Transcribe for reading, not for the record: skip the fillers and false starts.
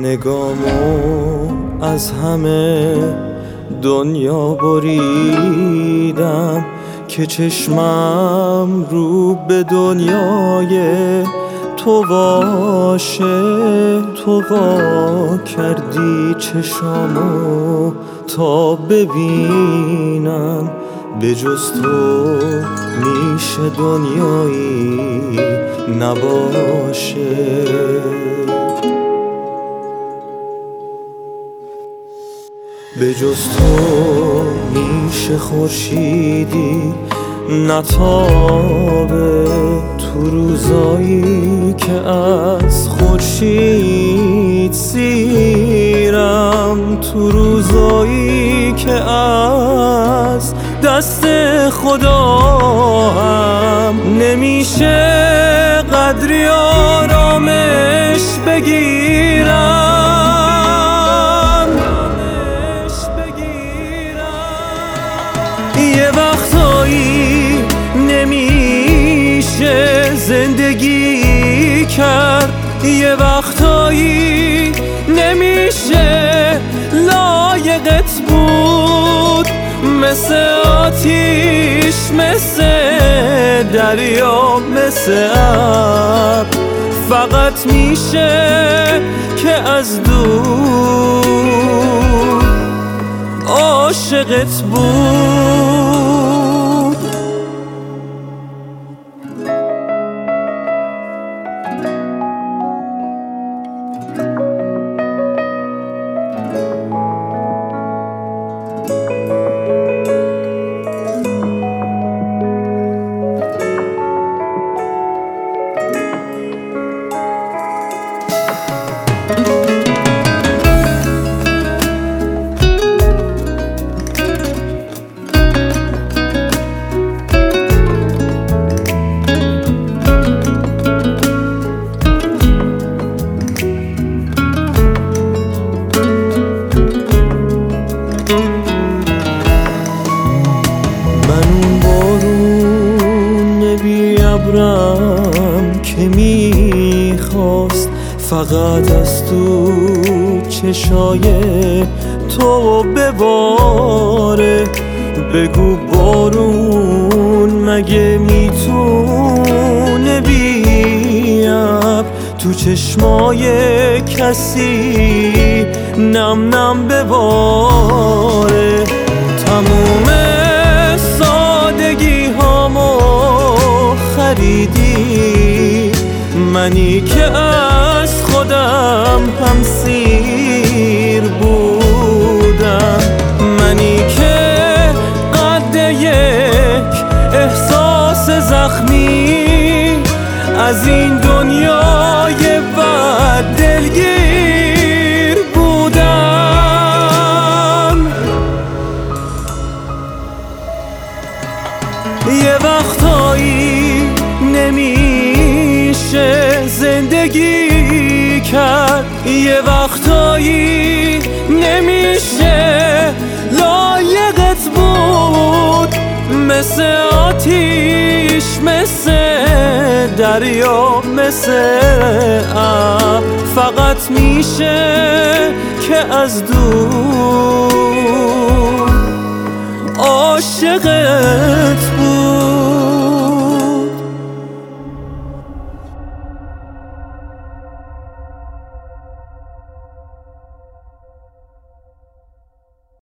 نگامو از همه دنیا بریدم که چشمم رو به دنیای تو باشه. تو وا کردی چشامو تا ببینم به جز تو میشه دنیایی نباشه. به جز تو میشه خورشیدی نتابه تو روزایی که از خورشید سیرم، تو روزایی که از دست خدا هم نمیشه قدری آرامش بگیرم. یه وقتایی نمیشه زندگی کرد، یه وقتایی نمیشه لایقت بود، مثل آتیش، مثل دریا، مثل ابر، فقط میشه که از دور عاشقت بود. که میخواست فقط از تو چشای تو بباره. بگو بارون مگه میتونه بیاب تو چشمای کسی نم نم بباره. تموم سادگی هامو خریدی، منی که از خودم هم سیر بودم، منی که قد یک احساس زخمی از این دنیای بد دلگیر بودم. یه وقتایی نمیشه زندگی کرد، یه وقتایی نمیشه لایقت بود، مثل آتیش، مثل دریا، مثل ابر، فقط میشه که از دور عاشقت